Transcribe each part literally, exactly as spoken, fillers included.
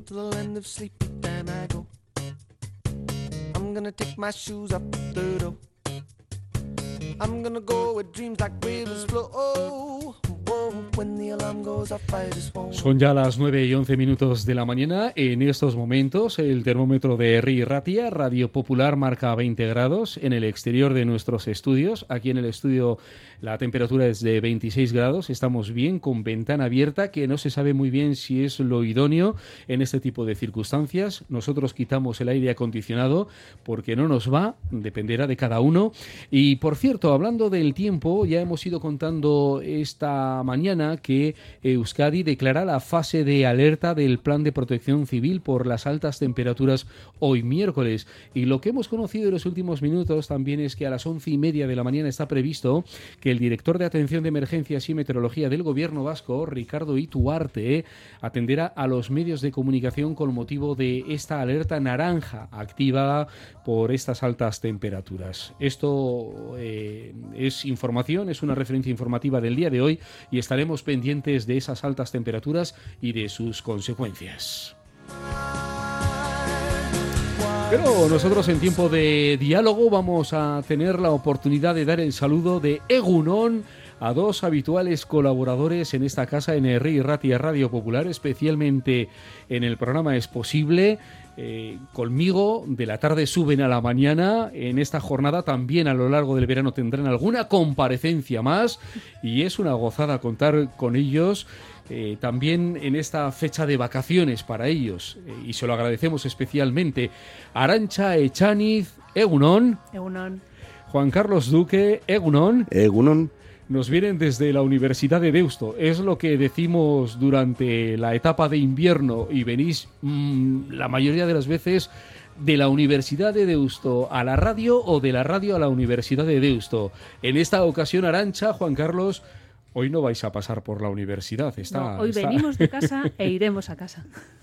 to the land of sleepy time I go. I'm gonna take my shoes up the door. I'm gonna go where dreams like rivers flow. Oh, when the alarm goes off, I just won't. Son ya las nueve y once minutos de la mañana. En estos momentos, el termómetro de Herri Ratia, Radio Popular, marca veinte grados. En el exterior de nuestros estudios, aquí en el estudio, la temperatura es de veintiséis grados. Estamos bien, con ventana abierta, que no se sabe muy bien si es lo idóneo en este tipo de circunstancias. Nosotros quitamos el aire acondicionado porque no nos va, dependerá de cada uno. Y, por cierto, hablando del tiempo, ya hemos ido contando esta mañana que Euskadi declara la fase de alerta del Plan de Protección Civil por las altas temperaturas hoy miércoles. Y lo que hemos conocido en los últimos minutos también es que a las once y media de la mañana está previsto que el director de Atención de Emergencias y Meteorología del Gobierno vasco, Ricardo Ituarte, atenderá a los medios de comunicación con motivo de esta alerta naranja activada por estas altas temperaturas. Esto eh, es información, es una referencia informativa del día de hoy y estaremos pendientes de esas altas temperaturas y de sus consecuencias. Pero nosotros en tiempo de diálogo vamos a tener la oportunidad de dar el saludo de Egunon a dos habituales colaboradores en esta casa, en Herri Ratia Radio Popular, especialmente en el programa Es Posible. Eh, conmigo, de la tarde suben a la mañana. En esta jornada también a lo largo del verano tendrán alguna comparecencia más y es una gozada contar con ellos. Eh, también en esta fecha de vacaciones para ellos, eh, y se lo agradecemos especialmente. Arantxa Echaniz, Egunon. Egunon. Juan Carlos Duque, Egunon. Egunon. Nos vienen desde la Universidad de Deusto. Es lo que decimos durante la etapa de invierno y venís mmm, la mayoría de las veces de la Universidad de Deusto a la radio o de la radio a la Universidad de Deusto. En esta ocasión, Arantxa, Juan Carlos, hoy no vais a pasar por la universidad. Está, no, hoy está... venimos de casa e iremos a casa.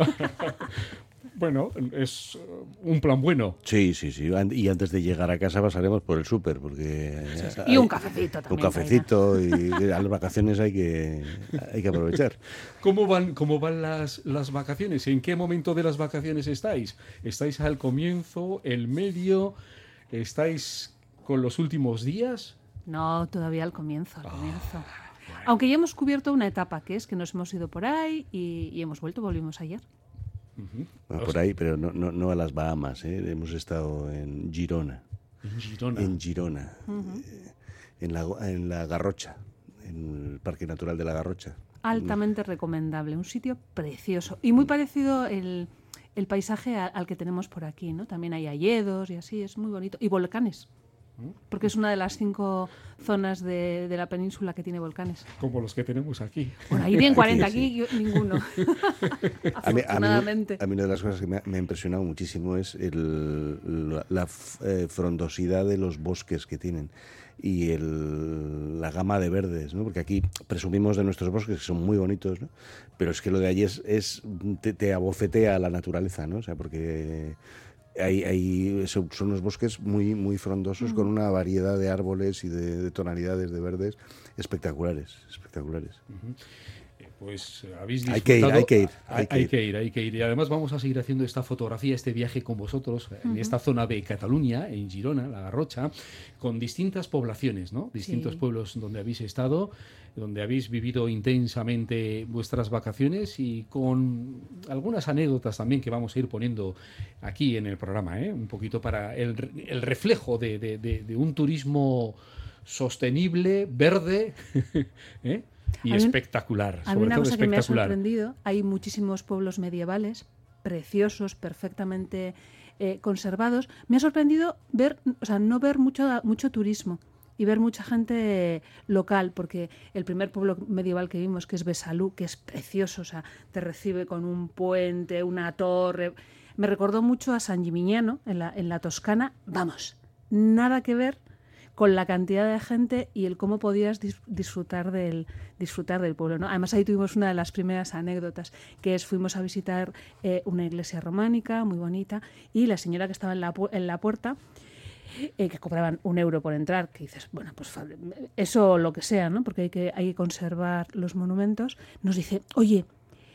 Bueno, es un plan bueno. Sí, sí, sí. Y antes de llegar a casa pasaremos por el súper, porque... Sí, sí. Y un cafecito también. Un cafecito y a las vacaciones hay que, hay que aprovechar. ¿Cómo van, cómo van las, las vacaciones? ¿En qué momento de las vacaciones estáis? ¿Estáis al comienzo, el medio? ¿Estáis con los últimos días? No, todavía al comienzo, al Oh. comienzo. Aunque ya hemos cubierto una etapa, que es que nos hemos ido por ahí y, y hemos vuelto, volvimos ayer. Uh-huh. Bueno, por ahí, pero no, no, no a las Bahamas, ¿eh? Hemos estado en Girona. En Girona. En Girona. Uh-huh. eh, en, la, en la Garrocha, en el Parque Natural de la Garrocha. Altamente mm. recomendable, un sitio precioso. Y muy parecido el, el paisaje a, al que tenemos por aquí, ¿no? También hay hayedos y así, es muy bonito. Y volcanes. Porque es una de las cinco zonas de, de la península que tiene volcanes. Como los que tenemos aquí. Por ahí bien cuarenta, aquí yo, ninguno. a, mí, a, mí, Afortunadamente. a mí una de las cosas que me ha, me ha impresionado muchísimo es el, la, la eh, frondosidad de los bosques que tienen y el, la gama de verdes, ¿no? Porque aquí presumimos de nuestros bosques que son muy bonitos, ¿no? Pero es que lo de allí es, es te, te abofetea la naturaleza, ¿no? O sea, porque... Hay, hay, son unos bosques muy, muy frondosos mm. con una variedad de árboles y de, de tonalidades de verdes espectaculares, espectaculares. Uh-huh. Pues habéis disfrutado. Hay que ir, hay que ir. Hay, hay, que, hay ir. que ir, hay que ir. Y además vamos a seguir haciendo esta fotografía, este viaje con vosotros uh-huh. en esta zona de Cataluña, en Girona, la Garrocha, con distintas poblaciones, ¿no? Distintos sí. pueblos donde habéis estado, donde habéis vivido intensamente vuestras vacaciones y con algunas anécdotas también que vamos a ir poniendo aquí en el programa, ¿eh? Un poquito para el, el reflejo de, de, de, de un turismo sostenible, verde, ¿eh? Y a mí, espectacular. A mí sobre una todo cosa que me ha espectacular. sorprendido, hay muchísimos pueblos medievales, preciosos, perfectamente eh, conservados. Me ha sorprendido ver, o sea, no ver mucho, mucho turismo y ver mucha gente local, porque el primer pueblo medieval que vimos, que es Besalú, que es precioso, o sea, te recibe con un puente, una torre. Me recordó mucho a San Gimignano, en la, en la Toscana. Vamos, nada que ver con la cantidad de gente y el cómo podías dis- disfrutar del disfrutar del pueblo, ¿no? Además ahí tuvimos una de las primeras anécdotas, que es fuimos a visitar eh, una iglesia románica muy bonita y la señora que estaba en la, pu- en la puerta, eh, que cobraban un euro por entrar, que dices, bueno, pues eso lo que sea, ¿no? Porque hay que, hay que conservar los monumentos, nos dice, oye,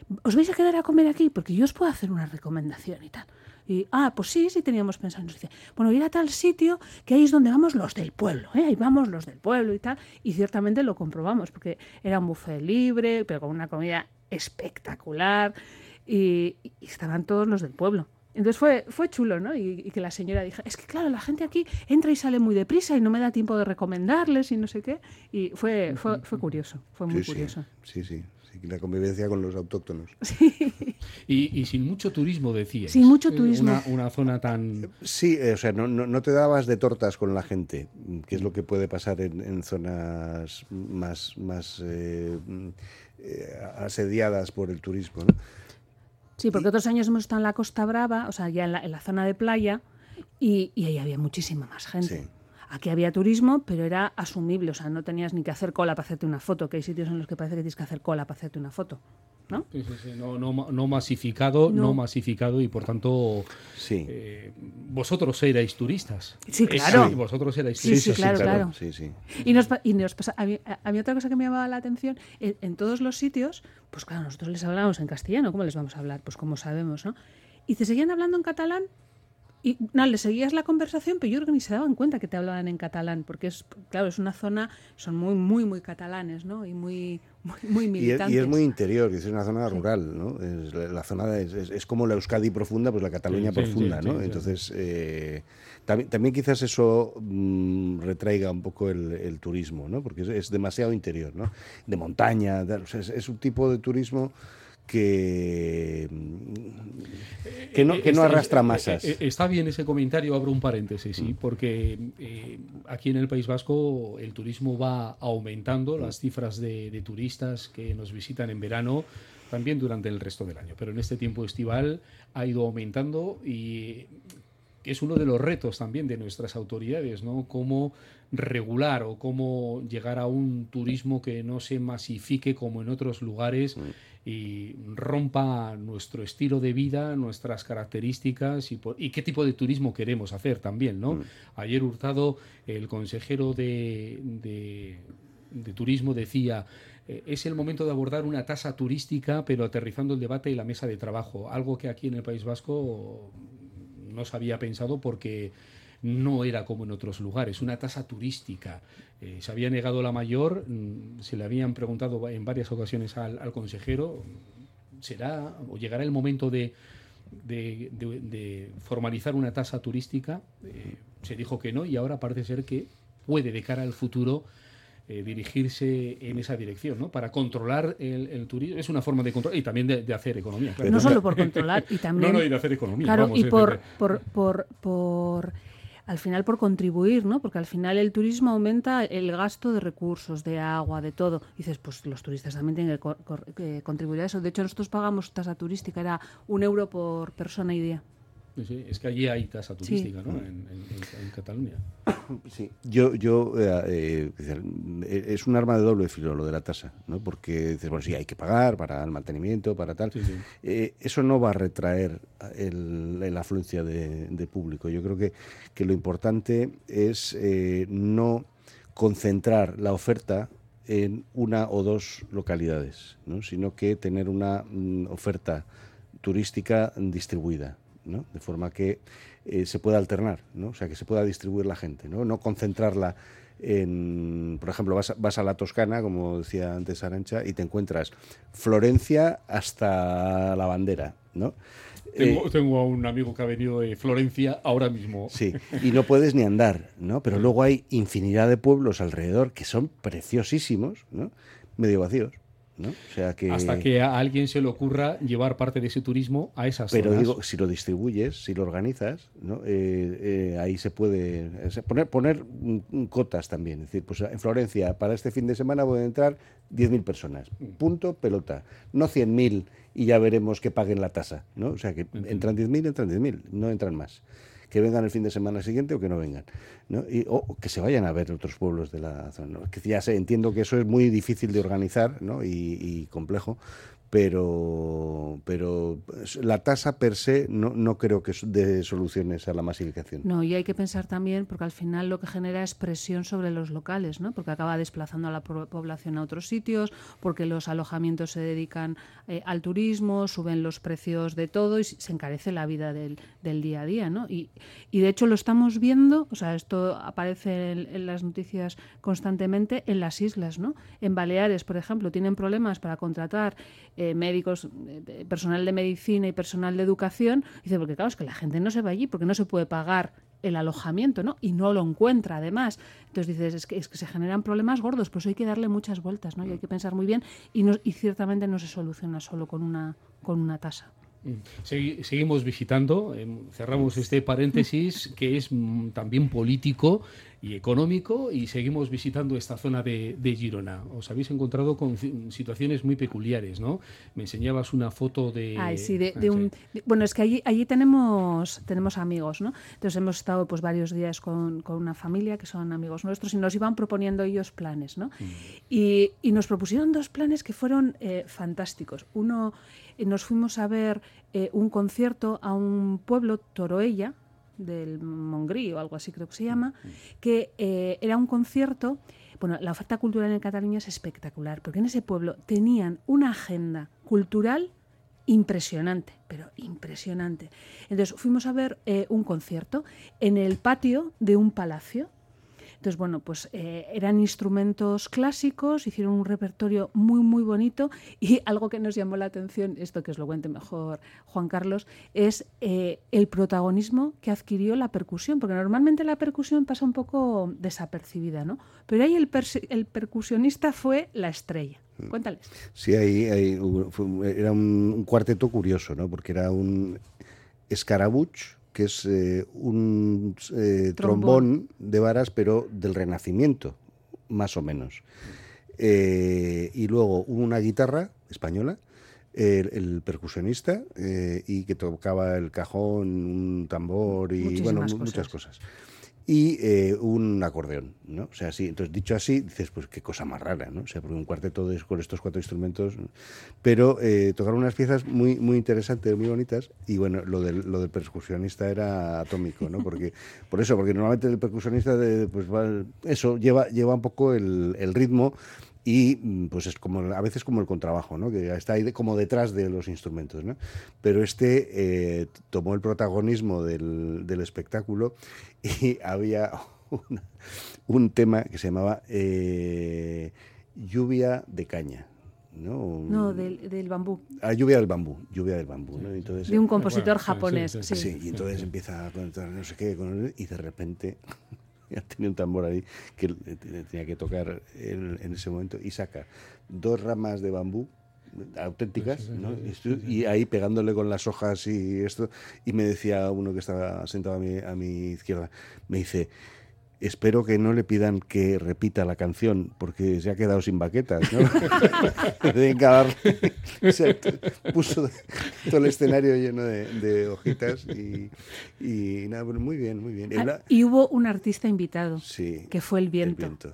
¿os vais a quedar a comer aquí? Porque yo os puedo hacer una recomendación y tal. Y, ah, pues sí, sí teníamos pensado. Nos dice, bueno, ir a tal sitio que ahí es donde vamos los del pueblo, ¿eh? Ahí vamos los del pueblo y tal. Y ciertamente lo comprobamos, porque era un buffet libre, pero con una comida espectacular, y, y estaban todos los del pueblo. Entonces fue, fue chulo, ¿no? Y, y que la señora dijo, es que claro, la gente aquí entra y sale muy deprisa y no me da tiempo de recomendarles y no sé qué. Y fue, fue, fue curioso, fue muy sí, curioso. Sí, sí, sí, la convivencia con los autóctonos. Sí. Y, y sin mucho turismo, decías. Sin mucho turismo. Una, una zona tan... Sí, eh, o sea, no, no, no te dabas de tortas con la gente, que es lo que puede pasar en, en zonas más, más eh, eh, asediadas por el turismo, ¿no? Sí, porque otros años hemos estado en la Costa Brava, o sea, ya en la, en la zona de playa, y, y ahí había muchísima más gente. Sí. Aquí había turismo, pero era asumible, o sea, no tenías ni que hacer cola para hacerte una foto, que hay sitios en los que parece que tienes que hacer cola para hacerte una foto, ¿no? Sí, sí, sí. No, no, no masificado, no. no masificado y por tanto sí. eh, vosotros erais turistas. Sí, claro. Sí, vosotros erais sí, turistas. Sí, claro, sí, claro. Sí, sí. Y nos, y nos pasa, a mí, a mí otra cosa que me llamaba la atención, en, en todos los sitios, pues claro, nosotros les hablábamos en castellano, ¿cómo les vamos a hablar? Pues como sabemos, ¿no? Y se seguían hablando en catalán. Y no, le seguías la conversación, pero yo creo que ni se daban cuenta que te hablaban en catalán, porque es, claro, es una zona, son muy, muy, muy catalanes, ¿no? Y muy, muy, muy militantes. Y es, y es muy interior, es una zona rural, ¿no? Es, la, la zona de, es, es como la Euskadi profunda, pues la Cataluña sí, profunda, sí, sí, ¿no? Sí, Entonces, sí. Eh, también, también quizás eso mmm, retraiga un poco el, el turismo, ¿no? Porque es, es demasiado interior, ¿no? De montaña, de, o sea, es, es un tipo de turismo que, que, no, que no arrastra masas. Está bien ese comentario, abro un paréntesis, sí, porque eh, aquí en el País Vasco el turismo va aumentando, las cifras de, de turistas que nos visitan en verano, también durante el resto del año, pero en este tiempo estival ha ido aumentando y es uno de los retos también de nuestras autoridades, ¿no? Cómo regular o cómo llegar a un turismo que no se masifique como en otros lugares y rompa nuestro estilo de vida, nuestras características y, por, y qué tipo de turismo queremos hacer también, ¿no? Mm. Ayer Hurtado, el consejero de, de, de turismo, decía eh, es el momento de abordar una tasa turística, pero aterrizando el debate y la mesa de trabajo, algo que aquí en el País Vasco no se había pensado porque no era como en otros lugares, una tasa turística. Eh, se había negado la mayor, se le habían preguntado en varias ocasiones al, al consejero, ¿será o llegará el momento de, de, de, de formalizar una tasa turística? Eh, se dijo que no y ahora parece ser que puede de cara al futuro eh, dirigirse en esa dirección, ¿no? Para controlar el, el turismo. Es una forma de control y también de, de hacer economía. Claro. No solo por controlar, y también... No, no, y de hacer economía. Claro, vamos, y es por... decir, por, por, por al final por contribuir, ¿no? Porque al final el turismo aumenta el gasto de recursos, de agua, de todo. Y dices, pues los turistas también tienen que, co- que contribuir a eso. De hecho, nosotros pagamos tasa turística, era un euro por persona y día. Sí, es que allí hay tasa turística, sí. ¿no? En, en, en Cataluña. Sí, yo, yo eh, eh, es un arma de doble filo lo de la tasa, ¿no? Porque dices, bueno, sí, hay que pagar para el mantenimiento, para tal. Sí, sí. Eh, eso no va a retraer el, la afluencia de, de público. Yo creo que, que lo importante es eh, no concentrar la oferta en una o dos localidades, ¿no? Sino que tener una mm, oferta turística distribuida, ¿no? De forma que eh, se pueda alternar, ¿no? O sea, que se pueda distribuir la gente, ¿no? No concentrarla en, por ejemplo, vas a, vas a la Toscana, como decía antes Arantxa, y te encuentras Florencia hasta la Bandera, ¿no? Tengo, eh, tengo a un amigo que ha venido de Florencia ahora mismo. Sí, y no puedes ni andar, ¿no? Pero luego hay infinidad de pueblos alrededor que son preciosísimos, ¿no? Medio vacíos, ¿no? O sea que... Hasta que a alguien se le ocurra llevar parte de ese turismo a esas Pero zonas. digo, si lo distribuyes, si lo organizas, ¿no? eh, eh, ahí se puede poner, poner cotas también. Es decir, pues en Florencia, para este fin de semana pueden entrar diez mil personas. Punto, pelota. No cien mil y ya veremos que paguen la tasa, ¿no? O sea, que entran diez mil, entran diez mil, no entran más. Que vengan el fin de semana siguiente o que no vengan, ¿no? Y, o que se vayan a ver otros pueblos de la zona, ¿no? Que ya sé, entiendo que eso es muy difícil de organizar, ¿no? y, y complejo, pero pero la tasa per se no, no creo que dé soluciones a la masificación. No, y hay que pensar también, porque al final lo que genera es presión sobre los locales, ¿no? Porque acaba desplazando a la población a otros sitios, porque los alojamientos se dedican eh, al turismo, suben los precios de todo y se encarece la vida del, del día a día, ¿no? Y, y de hecho lo estamos viendo, o sea, esto aparece en, en las noticias constantemente en las islas, ¿no? En Baleares, por ejemplo, tienen problemas para contratar eh, médicos, eh, personal de medicina y personal de educación. Dice, porque claro, es que la gente no se va allí porque no se puede pagar el alojamiento, ¿no? Y no lo encuentra, además. Entonces dices, es que, es que se generan problemas gordos, pues hay que darle muchas vueltas, ¿no? Y hay que pensar muy bien y, no, y ciertamente no se soluciona solo con una, con una tasa. Segui- seguimos visitando, eh, cerramos este paréntesis que es mm, también político y económico, y seguimos visitando esta zona de, de Girona. Os habéis encontrado con ci- situaciones muy peculiares, ¿no? Me enseñabas una foto de... Ay, sí, de, de ah, un, de- bueno, es que allí, allí tenemos, tenemos amigos, ¿no? Entonces hemos estado pues varios días con, con una familia que son amigos nuestros y nos iban proponiendo ellos planes, ¿no? Mm. Y, y nos propusieron dos planes que fueron eh, fantásticos. Uno, eh, nos fuimos a ver eh, un concierto a un pueblo, Toroella, del Montgrí o algo así creo que se llama, que eh, era un concierto. Bueno, la oferta cultural en Cataluña es espectacular, porque en ese pueblo tenían una agenda cultural impresionante, pero impresionante. Entonces fuimos a ver eh, un concierto en el patio de un palacio. Entonces, bueno, pues eh, eran instrumentos clásicos, hicieron un repertorio muy, muy bonito, y algo que nos llamó la atención, esto que os lo cuente mejor Juan Carlos, es eh, el protagonismo que adquirió la percusión, porque normalmente la percusión pasa un poco desapercibida, ¿no? Pero ahí el, perse- el percusionista fue la estrella. Cuéntales. Sí, ahí, ahí hubo- fue- era un, un cuarteto curioso, ¿no? Porque era un escarabuch, que es eh, un eh, trombón. trombón de varas, pero del Renacimiento, más o menos. Eh, y luego una guitarra española, el, el percusionista, eh, y que tocaba el cajón, un tambor y Muchísimas bueno, cosas. muchas cosas. Y eh, un acordeón, ¿no? O sea, sí, entonces dicho así, dices, pues qué cosa más rara, ¿no? O sea, porque un cuarteto de, con estos cuatro instrumentos, pero eh, tocaron unas piezas muy muy interesantes, muy bonitas, y bueno, lo del, lo del percusionista era atómico, ¿no? Porque, por eso, porque normalmente el percusionista, de, pues va, eso, lleva, lleva un poco el, el ritmo, y pues es como a veces como el contrabajo, ¿no? Que está ahí de, como detrás de los instrumentos, ¿no? Pero este eh, tomó el protagonismo del, del espectáculo, y había una, un tema que se llamaba eh, Lluvia de Caña, ¿no? No, del, del bambú. Ah, lluvia del bambú, lluvia del bambú, ¿no? Entonces, De un compositor bueno, sí, japonés. sí, Sí, sí, sí, y entonces empieza a contar no sé qué, con, y de repente ya tenía un tambor ahí que tenía que tocar en, en ese momento, y saca dos ramas de bambú auténticas, sí, sí, ¿no? sí, Y, sí, sí. y ahí pegándole con las hojas y esto, y me decía uno que estaba sentado a mi, a mi izquierda, me dice: espero que no le pidan que repita la canción, porque se ha quedado sin baquetas, ¿no? Deben darle. O sea, puso todo el escenario lleno de, de hojitas, y, y nada, bueno, muy bien, muy bien. Ah, Habla- y hubo un artista invitado, sí, que fue el viento. el viento.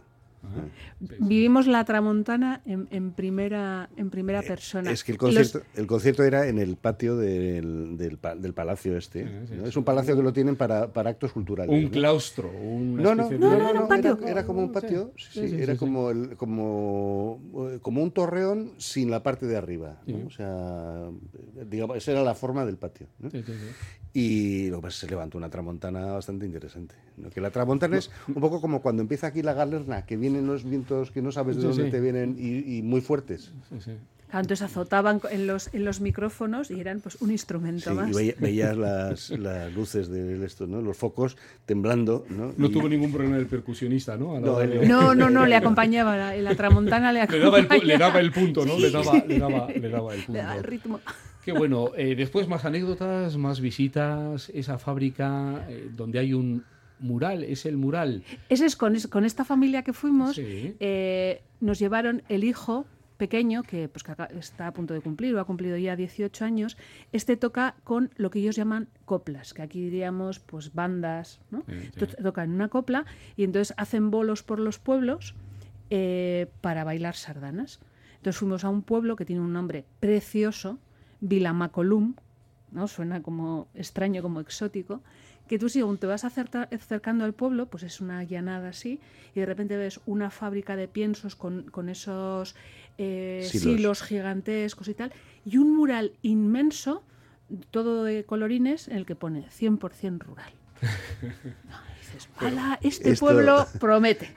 Vivimos la tramontana en, en primera en primera persona. Es que el Los- concierto, el concierto era en el patio del, del, pa- del palacio este, Sí, sí, ¿no? sí. Es un palacio que lo tienen para, para actos culturales, Un ¿no? claustro, una No, no, especie no, de... no, era no, un patio. Era, era como un patio, sí, Sí, sí, sí, era sí, como, el, como, eh, como un torreón sin la parte de arriba, ¿no? Sí. O sea, digamos, esa era la forma del patio, ¿no? Sí, sí, sí. Y luego pues, se levantó una tramontana bastante interesante, ¿no? Que la tramontana es un poco como cuando empieza aquí la galerna, que vienen los vientos que no sabes de Sí, dónde sí. te vienen, y, y muy fuertes. Sí, sí. Claro, entonces azotaban en los, en los micrófonos y eran pues un instrumento Sí, más. y veía- veías las, las luces de esto, ¿no? Los focos temblando, ¿no? No Y- tuvo ningún problema el percusionista, ¿no? A la No, hora de- él- No, no, no, le acompañaba, la, la tramontana le Le acompañaba. daba, el, pu- le daba el punto, ¿no? Le, daba, le, daba, le daba el Le punto. daba el ritmo. Qué bueno. Eh, después más anécdotas, más visitas, esa fábrica eh, donde hay un mural, es el mural. Ese es con, es- con esta familia que fuimos, Sí. eh, nos llevaron el hijo pequeño, que, pues, que acá está a punto de cumplir, o ha cumplido ya dieciocho años. Este toca con lo que ellos llaman coplas, que aquí diríamos pues bandas, ¿no? Sí, sí. Entonces, tocan una copla y entonces hacen bolos por los pueblos eh, para bailar sardanas. Entonces fuimos a un pueblo que tiene un nombre precioso, Vilamacolum, ¿no? Suena como extraño, como exótico, que tú según te vas acerca, acercando al pueblo, pues es una llanada así, y de repente ves una fábrica de piensos con, con esos eh, silos. silos gigantescos y tal, y un mural inmenso, todo de colorines, en el que pone cien por ciento rural. No, dices, ¡hala! Este Esto... pueblo promete.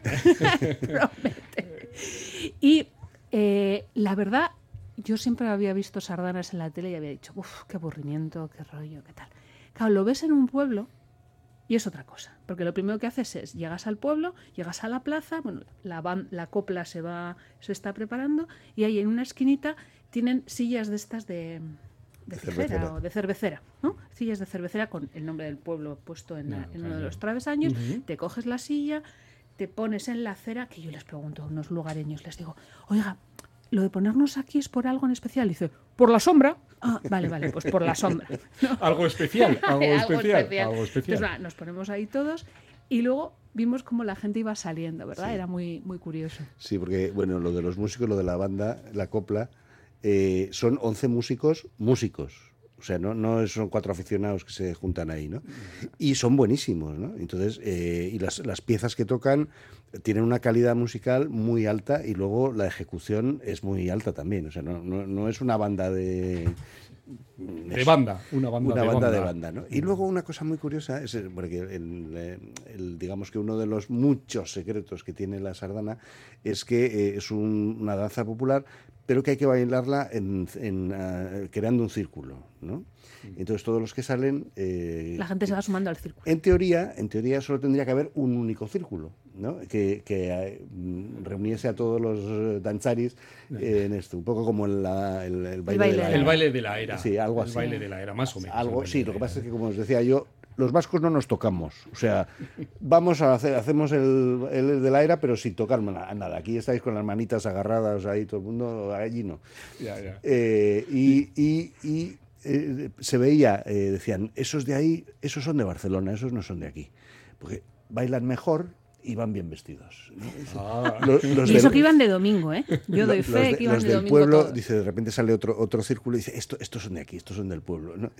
promete. Y eh, la verdad, yo siempre había visto sardanas en la tele y había dicho, uff, qué aburrimiento, qué rollo, qué tal. Claro, lo ves en un pueblo y es otra cosa, porque lo primero que haces es, llegas al pueblo, llegas a la plaza, bueno, la, van, la copla se va, se está preparando, y ahí en una esquinita tienen sillas de estas de, de, de tijera cervecera. o de cervecera, ¿no? Sillas de cervecera con el nombre del pueblo puesto en, no, la, en uno de los travesaños, uh-huh. Te coges la silla, te pones en la acera, que yo les pregunto a unos lugareños, les digo, oiga, ¿lo de ponernos aquí es por algo en especial? Y dice, por la sombra. Ah, vale, vale, pues por la sombra. ¿No? Algo especial, algo, algo especial, especial. Algo especial. Entonces, va, nos ponemos ahí todos y luego vimos cómo la gente iba saliendo, ¿verdad? Sí. Era muy, muy curioso. Sí, porque, bueno, lo de los músicos, lo de la banda, la copla, eh, son once músicos, músicos. O sea, no, no son cuatro aficionados que se juntan ahí, ¿no? Y son buenísimos, ¿no? Entonces, eh, y las, las piezas que tocan tienen una calidad musical muy alta y luego la ejecución es muy alta también. O sea, no, no, no es una banda de... De banda, una banda, una de, banda banda. de banda, ¿no? Y luego una cosa muy curiosa es porque el, el, digamos que uno de los muchos secretos que tiene la sardana es que eh, es un, una danza popular, pero que hay que bailarla en, en, uh, creando un círculo, ¿no? Entonces todos los que salen... Eh, la gente se va sumando al círculo. En teoría, en teoría solo tendría que haber un único círculo, ¿no? Que, que eh, reuniese a todos los danzaris eh, en esto, un poco como el, la, el, el, baile, el, baile, de la el baile de la era. Sí, algo el así. El baile de la era, más o menos. Algo, sí, lo que pasa es que, como os decía yo, los vascos no nos tocamos. O sea, vamos a hacer, hacemos el, el de la era, pero sin tocar nada. Aquí estáis con las manitas agarradas, ahí todo el mundo, allí no. Ya, ya. Eh, y... y, y Eh, se veía, eh, decían, esos de ahí, esos son de Barcelona, esos no son de aquí, porque bailan mejor y van bien vestidos. Ah. Los, los y eso del, que iban de domingo, ¿eh? Yo doy fe de, que iban los de del domingo pueblo, todos. dice, de repente sale otro otro círculo y dice, Esto, estos son de aquí, estos son del pueblo, ¿no?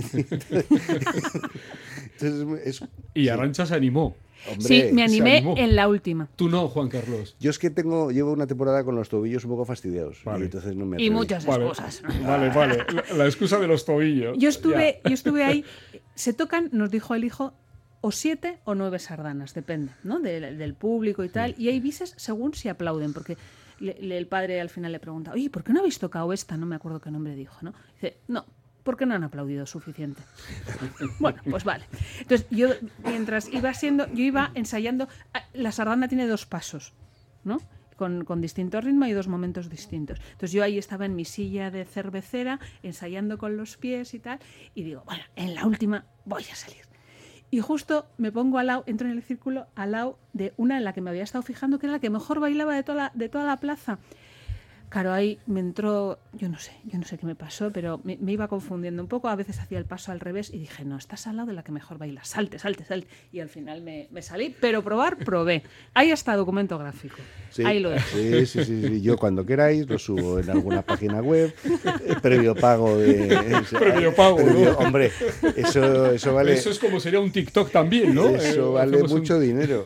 Entonces, es, y sí. Arantxa se animó. Hombre, sí, me animé en la última. Tú no, Juan Carlos. Yo es que tengo llevo una temporada con los tobillos un poco fastidiados. Vale. Y, entonces no me y muchas vale. excusas. Vale, vale. La, la excusa de los tobillos. Yo estuve, yo estuve ahí. Se tocan, nos dijo el hijo, o siete o nueve sardanas, depende, ¿no? De, del público y tal. Y hay bises según si aplauden, porque le, le, el padre al final le pregunta, oye, ¿por qué no habéis tocado esta? No me acuerdo qué nombre dijo, ¿no? Dice, no. Porque no han aplaudido suficiente. Bueno, pues vale. Entonces, yo mientras iba siendo, yo iba ensayando. La sardana tiene dos pasos, ¿no? Con, con distinto ritmo y dos momentos distintos. Entonces, yo ahí estaba en mi silla de cervecera, ensayando con los pies y tal, y digo, bueno, en la última voy a salir. Y justo me pongo al lado, entro en el círculo al lado de una en la que me había estado fijando, que era la que mejor bailaba de toda la, de toda la plaza. Claro, ahí me entró, yo no sé, yo no sé qué me pasó, pero me, me iba confundiendo un poco. A veces hacía el paso al revés y dije, no, estás al lado de la que mejor baila, salte, salte, salte. Y al final me, me salí, pero probar, probé. Ahí está documento gráfico. Sí, ahí lo dejo. Sí, sí, sí, sí. Yo cuando queráis lo subo en alguna página web, eh, previo pago de... Previo pago, previo, ¿no? Hombre, eso, eso vale... Eso es como sería un TikTok también, ¿no? Eso eh, vale mucho un... dinero.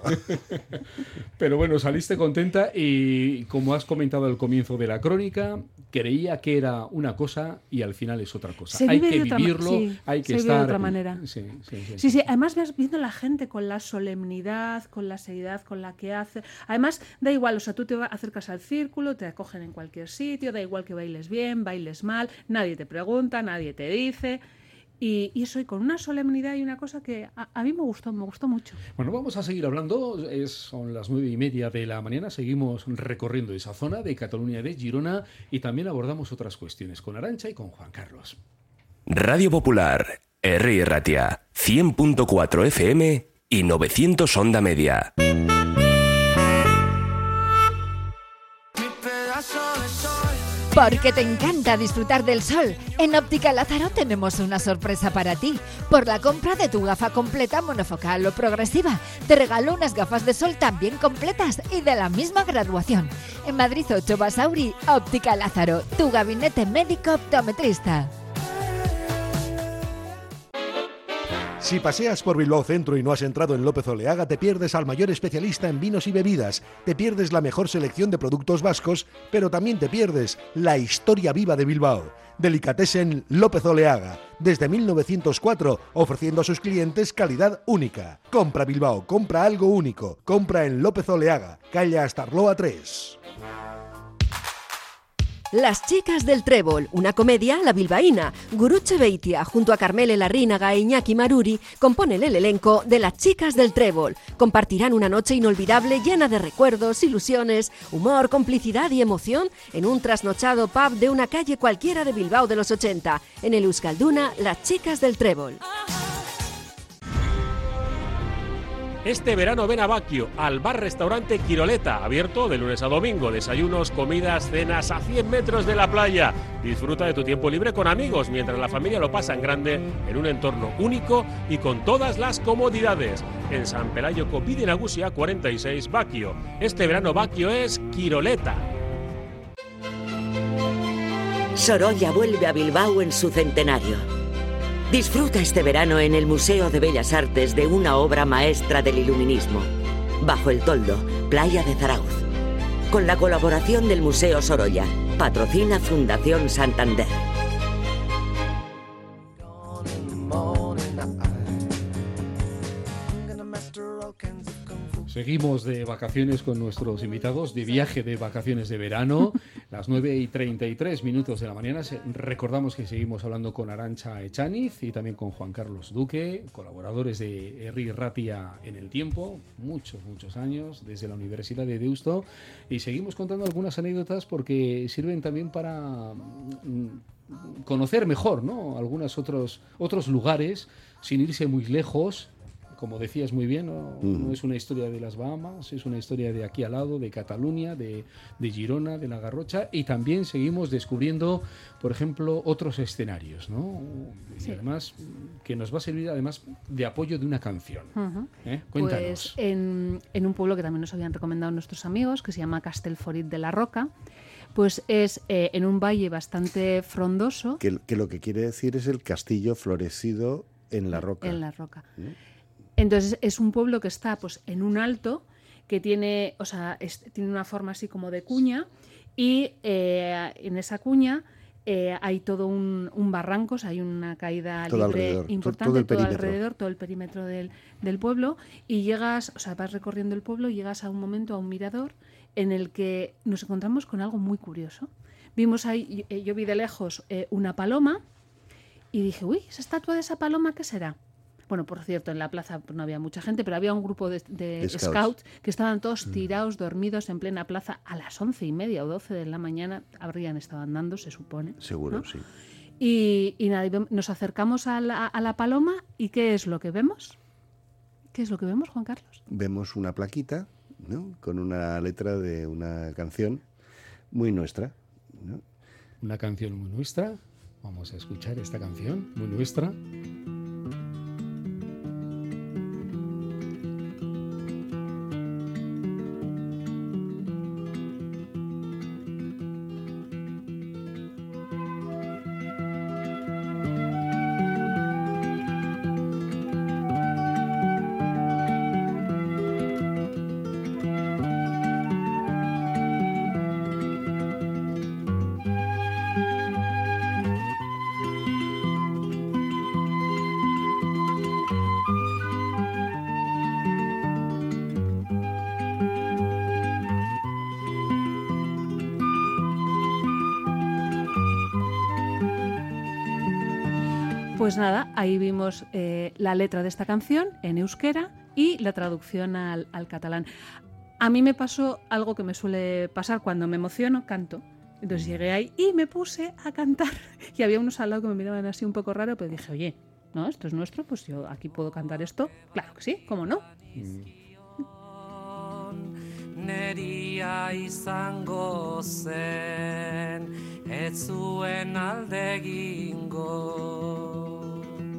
Pero bueno, saliste contenta y como has comentado al comienzo de la crónica, creía que era una cosa y al final es otra cosa. Se hay vive que de otra, vivirlo, sí, hay que se estar... vive de otra manera. Sí, sí, sí, sí, sí. Además vas viendo la gente con la solemnidad, con la seriedad con la que hace. Además, da igual, o sea, tú te acercas al círculo, te acogen en cualquier sitio, da igual que bailes bien, bailes mal, nadie te pregunta, nadie te dice... Y, y eso, y con una solemnidad y una cosa que a, a mí me gustó, me gustó mucho. Bueno, vamos a seguir hablando. Es, son las nueve y media de la mañana. Seguimos recorriendo esa zona de Cataluña y de Girona y también abordamos otras cuestiones con Arantxa y con Juan Carlos. Radio Popular, Herri y Ratia, cien punto cuatro F M y novecientos onda media. Mi pedazo de sol Porque te encanta disfrutar del sol, en Óptica Lázaro tenemos una sorpresa para ti. Por la compra de tu gafa completa monofocal o progresiva, te regalo unas gafas de sol también completas y de la misma graduación. En Madrid ocho Basauri, Óptica Lázaro, tu gabinete médico optometrista. Si paseas por Bilbao Centro y no has entrado en López Oleaga, te pierdes al mayor especialista en vinos y bebidas, te pierdes la mejor selección de productos vascos, pero también te pierdes la historia viva de Bilbao. Delicatessen López Oleaga, desde mil novecientos cuatro, ofreciendo a sus clientes calidad única. Compra Bilbao, compra algo único, compra en López Oleaga, calle Astarloa tres. Las chicas del trébol, una comedia a la bilbaína. Guruche Beitia, junto a Carmele Larrínaga e Iñaki Maruri, componen el elenco de Las chicas del trébol. Compartirán una noche inolvidable llena de recuerdos, ilusiones, humor, complicidad y emoción en un trasnochado pub de una calle cualquiera de Bilbao de los ochenta. En el Euskalduna, Las chicas del trébol. Este verano ven a Baquio, al bar-restaurante Quiroleta, abierto de lunes a domingo. Desayunos, comidas, cenas a cien metros de la playa. Disfruta de tu tiempo libre con amigos, mientras la familia lo pasa en grande, en un entorno único y con todas las comodidades. En San Pelayo Copide Nagusia cuarenta y seis, Baquio. Este verano Baquio es Quiroleta. Sorolla vuelve a Bilbao en su centenario. Disfruta este verano en el Museo de Bellas Artes de una obra maestra del iluminismo, Bajo el toldo, Playa de Zarauz. Con la colaboración del Museo Sorolla, patrocina Fundación Santander. Seguimos de vacaciones con nuestros invitados, de viaje de vacaciones de verano, las nueve y treinta y tres minutos de la mañana. Recordamos que seguimos hablando con Arantxa Echaniz y también con Juan Carlos Duque, colaboradores de Herri Ratia en el tiempo, muchos, muchos años, desde la Universidad de Deusto, y seguimos contando algunas anécdotas porque sirven también para conocer mejor, ¿no?, algunos otros, otros lugares, sin irse muy lejos. Como decías muy bien, ¿no? Mm. No es una historia de las Bahamas, es una historia de aquí al lado, de Cataluña, de, de Girona, de La Garrocha, y también seguimos descubriendo, por ejemplo, otros escenarios, ¿no? Sí. Y además, que nos va a servir además de apoyo de una canción. Uh-huh. ¿Eh? Cuéntanos. Pues en, en un pueblo que también nos habían recomendado nuestros amigos, que se llama Castellforit de la Roca, pues es eh, en un valle bastante frondoso. Que, que lo que quiere decir es el castillo florecido en la roca. En la roca. ¿Mm? Entonces es un pueblo que está pues en un alto que tiene, o sea, es, tiene una forma así como de cuña y eh, en esa cuña eh, hay todo un, un barranco, o sea, hay una caída todo libre alrededor, importante, todo, todo, todo alrededor, todo el perímetro del, del pueblo, y llegas, o sea, vas recorriendo el pueblo y llegas a un momento, a un mirador en el que nos encontramos con algo muy curioso. Vimos ahí, yo, yo vi de lejos eh, una paloma y dije, uy, esa estatua de esa paloma, ¿qué será? Bueno, por cierto, en la plaza no había mucha gente, pero había un grupo de, de scouts. scouts que estaban todos tirados, dormidos en plena plaza a las once y media o doce de la mañana. Habrían estado andando, se supone. Seguro, ¿no? sí. Y, y nada, nos acercamos a la, a la paloma y ¿qué es lo que vemos? ¿Qué es lo que vemos, Juan Carlos? Vemos una plaquita, ¿no?, con una letra de una canción muy nuestra, ¿no? Una canción muy nuestra. Vamos a escuchar esta canción, muy nuestra. Pues nada, ahí vimos eh, la letra de esta canción en euskera y la traducción al, al catalán. A mí me pasó algo que me suele pasar cuando me emociono, canto. Entonces llegué ahí y me puse a cantar. Y había unos al lado que me miraban así un poco raro, pero dije, oye, no, esto es nuestro, pues yo aquí puedo cantar esto. Claro que sí, ¿cómo no? Neria izango zen ez zuen alde egingo.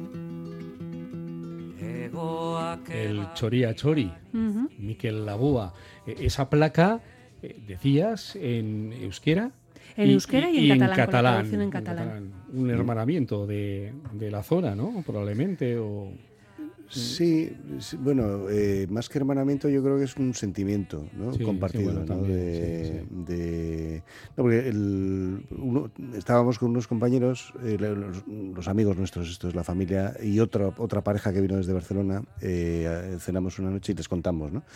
Egoak El Choría Chori, Ujú. Miquel Laboa. Eh, Esa placa, eh, decías, en euskera. En euskera y en catalán, con la traducción en catalán. Un hermanamiento de, de la zona, ¿no? Probablemente, o... Sí, sí, bueno, eh, más que hermanamiento yo creo que es un sentimiento, ¿no? Sí, compartido, sí, bueno, ¿no? también, de, sí, sí. de- no, porque el- uno- estábamos con unos compañeros, eh, los, los amigos nuestros, esto es la familia, y otra otra pareja que vino desde Barcelona, eh, cenamos una noche y les contamos, ¿no?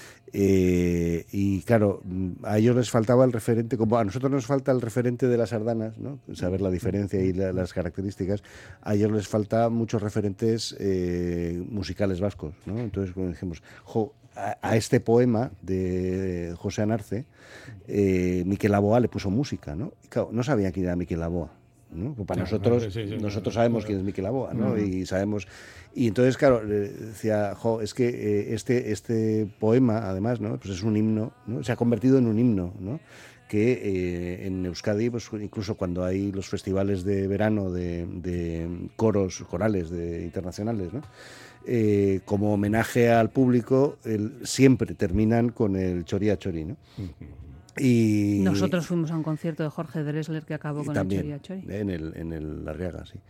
Eh, y claro, a ellos les faltaba el referente, como a nosotros nos falta el referente de las sardanas, ¿no? Saber la diferencia y la- las características, a ellos les falta muchos referentes eh, musicales vascos, ¿no? Entonces, como dijimos, jo, a, a este poema de José Anarce, eh, Miquel Laboa le puso música, ¿no? Y claro, no sabían quién era Miquel Laboa, ¿no? Pues para Claro, nosotros, sí, sí, nosotros claro, sabemos claro. quién es Miquel Laboa, ¿no? Ujú. Y sabemos, y entonces claro, le decía, jo, es que eh, este este poema además, ¿no? Pues es un himno, ¿no? Se ha convertido en un himno, ¿no? Que eh, en Euskadi, pues incluso cuando hay los festivales de verano de, de coros, corales de internacionales, ¿no? Eh, como homenaje al público, el- siempre terminan con el Choría Chori, ¿no? Y Nosotros fuimos a un concierto de Jorge Drexler que acabó y con también, el Choría Chori. en el en el Arriaga, sí.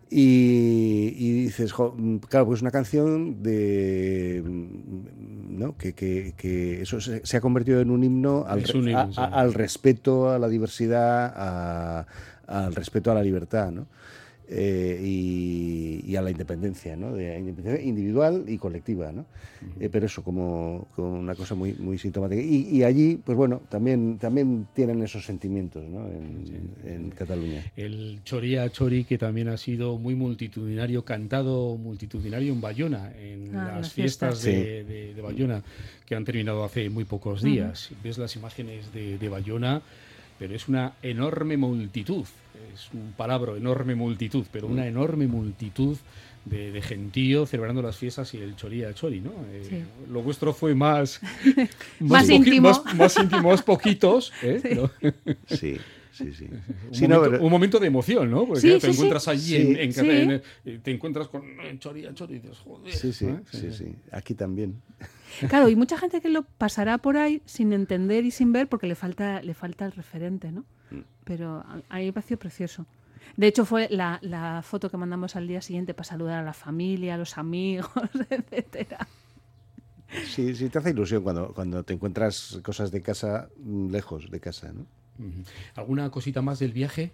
Y, y dices, jo, mm, claro, pues una canción de, mm, ¿no? que, que, que eso se, se ha convertido en un himno al, Es un re- himno, a- sí. a- al respeto a la diversidad, a- al respeto a la libertad, ¿no? Eh, y, y a la independencia, ¿no? De independencia individual y colectiva, ¿no? Eh, pero eso como, como una cosa muy muy sintomática. Y, y allí, pues bueno, también también tienen esos sentimientos, ¿no? En, en Cataluña. El Choría Chori, que también ha sido muy multitudinario, cantado multitudinario en Bayona, en Ah, las las fiestas, fiestas. de, de- de Bayona, que han terminado hace muy pocos días. Ves las imágenes de, de Bayona, pero es una enorme multitud, es un palabra, enorme multitud, pero una enorme multitud de, de gentío celebrando las fiestas y el Choría Chori, ¿no? Eh, Sí. Lo vuestro fue más... Más poqui- íntimo. Más, más íntimo, más poquitos, ¿eh? Sí. ¿no? Sí, sí, sí. Un, Sí, no, momento, pero- un momento de emoción, ¿no? Porque Sí, claro, te sí, sí. encuentras allí Sí. en, en, Sí. en- en- te encuentras con eh, Choría Chori y dices, joder. Sí, sí, ¿eh? sí, sí. Aquí también. Claro, y mucha gente que lo pasará por ahí sin entender y sin ver porque le falta, le falta el referente, ¿no? Pero a, a mí me pareció precioso. De hecho, fue la, la foto que mandamos al día siguiente para saludar a la familia, a los amigos, etcétera. Sí, sí, te hace ilusión cuando, cuando te encuentras cosas de casa mm, lejos de casa, ¿no? Ujú. ¿Alguna cosita más del viaje?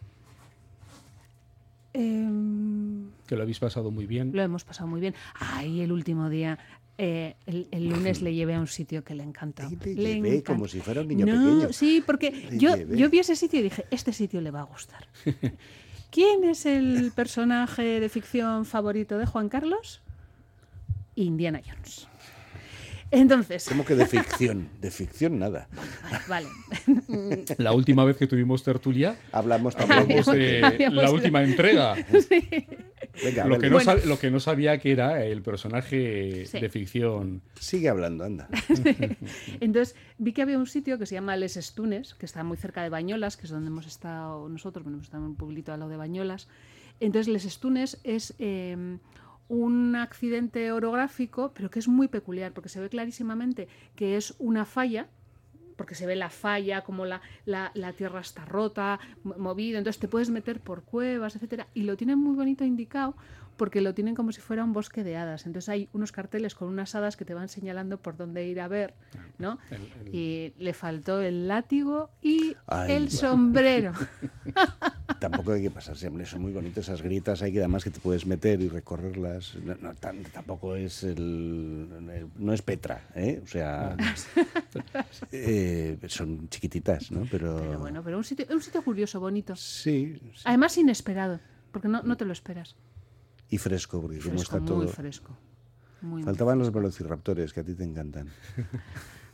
Em, Que lo habéis pasado muy bien. Lo hemos pasado muy bien. Ay, el último día, eh, el, el lunes le llevé a un sitio que le encantó. Ay, le Le llevé encanta. como si fuera un niño No, pequeño. Sí, porque Le yo, llevé. yo vi ese sitio y dije, este sitio le va a gustar. ¿Quién es el personaje de ficción favorito de Juan Carlos? Indiana Jones. Entonces, ¿Cómo que de ficción? De ficción nada. vale. La última vez que tuvimos tertulia, Hablamos también. hablamos de Habíamos- la última entrega. Venga, Lo que, Abel, no Bueno. sab- lo que no sabía que era el personaje Sí. de ficción. sigue hablando, anda. Entonces vi que había un sitio que se llama Les Estunes, que está muy cerca de Bañolas, que es donde hemos estado nosotros, bueno, hemos estado en un pueblito al lado de Bañolas. Entonces Les Estunes es eh, un accidente orográfico, pero que es muy peculiar, porque se ve clarísimamente que es una falla, porque se ve la falla, como la, la, la tierra está rota, mo- movido, entonces te puedes meter por cuevas, etcétera, y lo tienen muy bonito indicado porque lo tienen como si fuera un bosque de hadas. Entonces hay unos carteles con unas hadas que te van señalando por dónde ir a ver, ¿no? El- el- Y le faltó el látigo y Ay, el bueno. sombrero. Tampoco hay que pasarse, hombre, son muy bonitas esas grietas, hay que además que te puedes meter y recorrerlas. No, no, tan- tampoco es el, el- no es Petra, ¿eh? O sea, eh, son chiquititas, ¿no? Pero, Pero bueno, pero un sitio, un sitio curioso, bonito. sí, sí. Además inesperado, porque no, no te lo esperas. Y fresco, porque como Fresco, está todo. muy fresco. Muy, muy Faltaban los velociraptores, que a ti te encantan.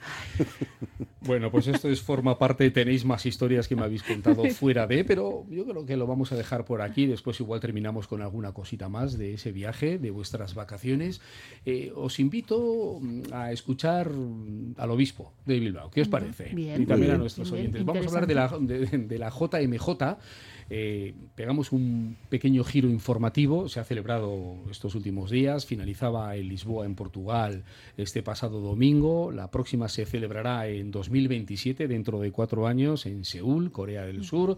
Bueno, pues esto es, forma parte, tenéis más historias que me habéis contado fuera de, pero yo creo que lo vamos a dejar por aquí. Después igual terminamos con alguna cosita más de ese viaje, de vuestras vacaciones. Eh, os invito a escuchar al obispo de Bilbao. ¿Qué os parece? Bien. Y también Bien. a nuestros Bien, oyentes. Vamos a hablar de la, de, de la J M J. Eh, pegamos un pequeño giro informativo. Se ha celebrado estos últimos días. Finalizaba en Lisboa, en Portugal, este pasado domingo. La próxima se celebrará en dos mil veintisiete, dentro de cuatro años, en Seúl, Corea del Sur.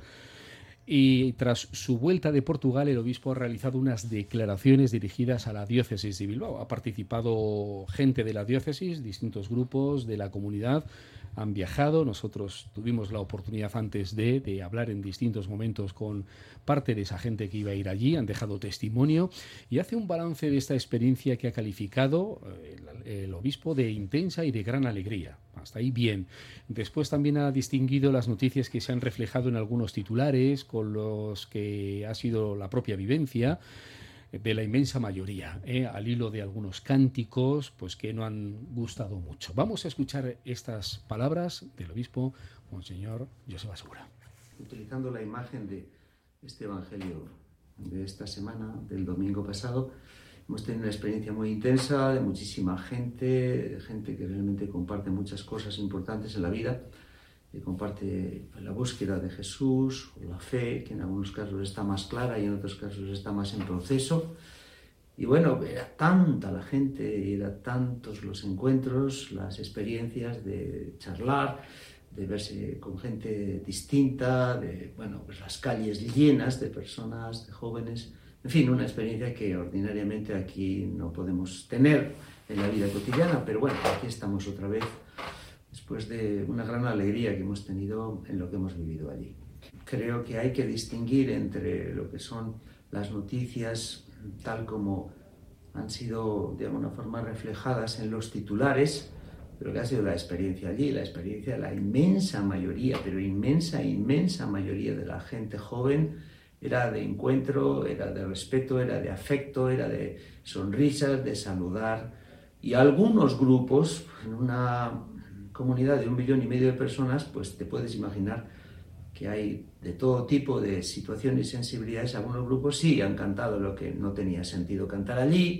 Y tras su vuelta de Portugal, el obispo ha realizado unas declaraciones dirigidas a la diócesis de Bilbao. Ha participado gente de la diócesis, distintos grupos de la comunidad han viajado. Nosotros tuvimos la oportunidad antes de, de hablar en distintos momentos con parte de esa gente que iba a ir allí, han dejado testimonio y hace un balance de esta experiencia que ha calificado el, el obispo de intensa y de gran alegría. Hasta ahí bien. Después también ha distinguido las noticias que se han reflejado en algunos titulares con los que ha sido la propia vivencia de la inmensa mayoría, ¿eh? al hilo de algunos cánticos pues que no han gustado mucho. Vamos a escuchar estas palabras del obispo Monseñor Joseba Segura. Utilizando la imagen de este evangelio de esta semana, del domingo pasado, hemos tenido una experiencia muy intensa de muchísima gente, gente que realmente comparte muchas cosas importantes en la vida, que comparte la búsqueda de Jesús, o la fe, que en algunos casos está más clara y en otros casos está más en proceso. Y bueno, era tanta la gente, era tantos los encuentros, las experiencias de charlar, de verse con gente distinta, de, bueno, pues las calles llenas de personas, de jóvenes. En fin, una experiencia que ordinariamente aquí no podemos tener en la vida cotidiana, pero bueno, aquí estamos otra vez, después de una gran alegría que hemos tenido en lo que hemos vivido allí. Creo que hay que distinguir entre lo que son las noticias tal como han sido de alguna forma reflejadas en los titulares, pero que ha sido la experiencia allí, la experiencia de la inmensa mayoría, pero inmensa, inmensa mayoría de la gente joven, era de encuentro, era de respeto, era de afecto, era de sonrisas, de saludar. Y algunos grupos, en una comunidad de un millón y medio de personas, pues te puedes imaginar que hay de todo tipo de situaciones y sensibilidades. Algunos grupos sí han cantado lo que no tenía sentido cantar allí,